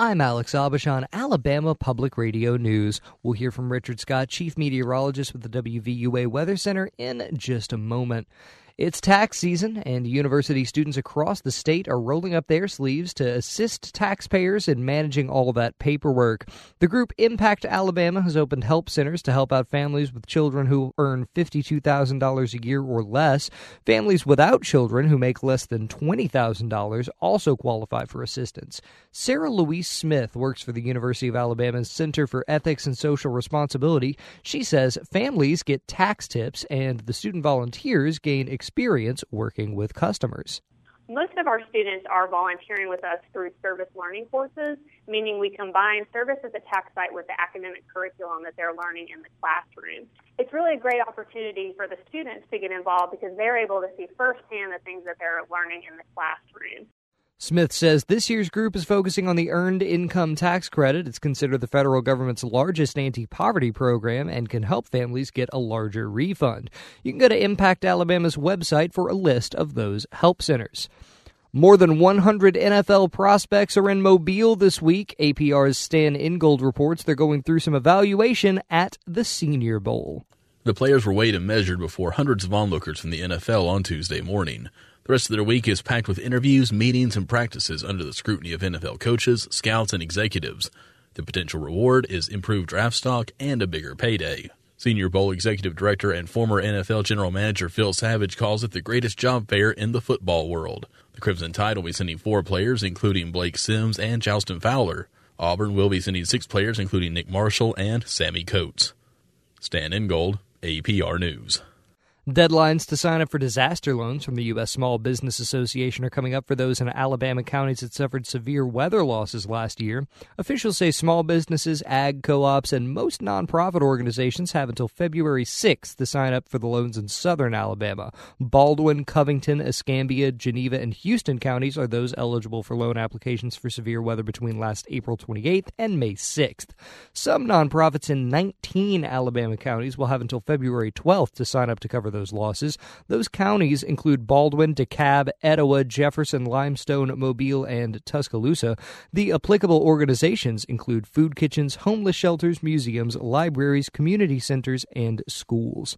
I'm Alex Abish on Alabama Public Radio News. We'll hear from Richard Scott, Chief Meteorologist with the WVUA Weather Center, in just a moment. It's tax season, and university students across the state are rolling up their sleeves to assist taxpayers in managing all that paperwork. The group Impact Alabama has opened help centers to help out families with children who earn $52,000 a year or less. Families without children who make less than $20,000 also qualify for assistance. Sarah Louise Smith works for the University of Alabama's Center for Ethics and Social Responsibility. She says families get tax tips, and the student volunteers gain experience working with customers. Most of our students are volunteering with us through service learning courses, meaning we combine service at the tax site with the academic curriculum that they're learning in the classroom. It's really a great opportunity for the students to get involved because they're able to see firsthand the things that they're learning in the classroom. Smith says this year's group is focusing on the Earned Income Tax Credit. It's considered the federal government's largest anti-poverty program and can help families get a larger refund. You can go to Impact Alabama's website for a list of those help centers. More than 100 NFL prospects are in Mobile this week. APR's Stan Ingold reports they're going through some evaluation at the Senior Bowl. The players were weighed and measured before hundreds of onlookers from the NFL on Tuesday morning. The rest of their week is packed with interviews, meetings, and practices under the scrutiny of NFL coaches, scouts, and executives. The potential reward is improved draft stock and a bigger payday. Senior Bowl Executive Director and former NFL General Manager Phil Savage calls it the greatest job fair in the football world. The Crimson Tide will be sending 4 players, including Blake Sims and Charleston Fowler. Auburn will be sending 6 players, including Nick Marshall and Sammy Coates. Stan Ingold, APR News. Deadlines to sign up for disaster loans from the U.S. Small Business Association are coming up for those in Alabama counties that suffered severe weather losses last year. Officials say small businesses, ag co-ops, and most nonprofit organizations have until February 6th to sign up for the loans in southern Alabama. Baldwin, Covington, Escambia, Geneva, and Houston counties are those eligible for loan applications for severe weather between last April 28th and May 6th. Some nonprofits in 19 Alabama counties will have until February 12th to sign up to cover those losses. Those counties include Baldwin, DeKalb, Etowah, Jefferson, Limestone, Mobile, and Tuscaloosa. The applicable organizations include food kitchens, homeless shelters, museums, libraries, community centers, and schools.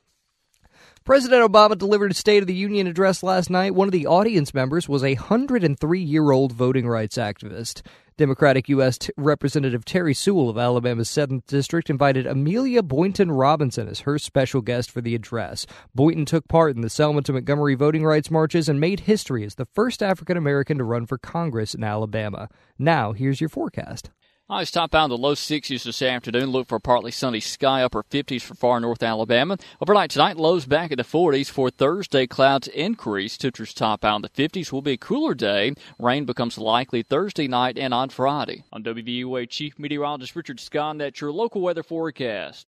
President Obama delivered a State of the Union address last night. One of the audience members was a 103-year-old voting rights activist. Democratic U.S. Representative Terry Sewell of Alabama's 7th District invited Amelia Boynton Robinson as her special guest for the address. Boynton took part in the Selma to Montgomery voting rights marches and made history as the first African-American to run for Congress in Alabama. Now, here's your forecast. Highs top out in the low 60s this afternoon. Look for partly sunny sky, upper 50s for far north Alabama. Overnight tonight, lows back in the 40s. For Thursday, clouds increase. Temperatures top out in the 50s. Will be a cooler day. Rain becomes likely Thursday night and on Friday. On WVUA Chief Meteorologist Richard Scott, that's your local weather forecast.